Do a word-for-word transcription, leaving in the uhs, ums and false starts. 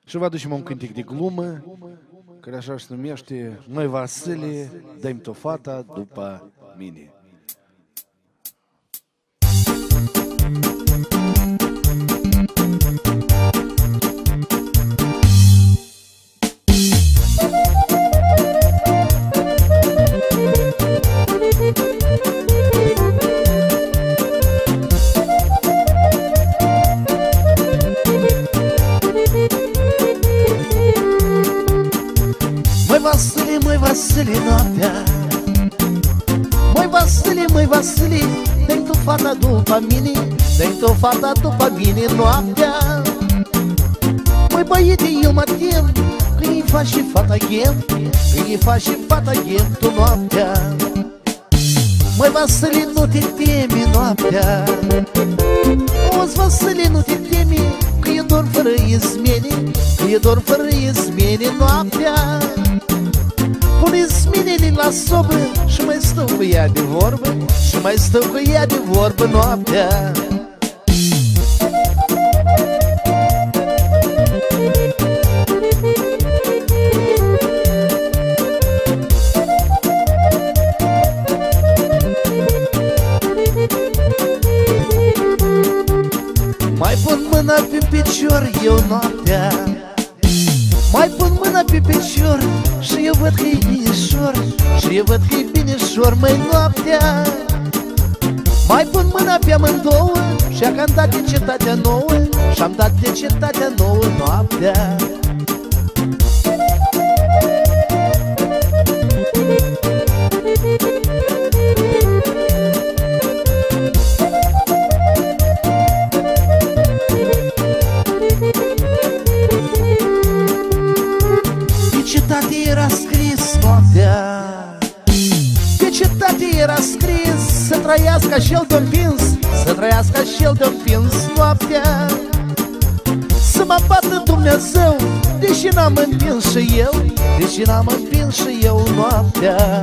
Și vă aducem un cântec de glumă, care așa se numește: Măi Vasile, dă-mi tu fata după mine. Măi Vasile, măi Vasile, noaptea. Măi Vasile, măi Vasile, dă-mi tu fata după mine, dă-mi tu fata după mine noaptea. Măi băiete, eu mă tem că-i faci și fata ghem, că-i faci și fata ghem tu noaptea. Măi Vasile, nu te temi noaptea. Auzi Vasile, nu te temi, că e dor fără izmene, că e dor fără izmene noaptea. Pune-ți minele la sobă și mai stau cu ea de vorbă, și mai stau cu ea de vorbă noaptea. Mai pun mâna pe picior eu noaptea, mai pun mâna pe picior și eu văd că-i binișor, și eu văd că-i binișor, măi noaptea. Mai pun mâna pe amândouă și-a cantat de cetatea nouă, și-am dat de cetatea nouă noaptea. Era scris noaptea, pe cetate era scris să trăiască și el de împins, să trăiască și el de împins noaptea. Să mă bată Dumnezeu, deși n-am împins și eu, deși n-am împins și eu noaptea.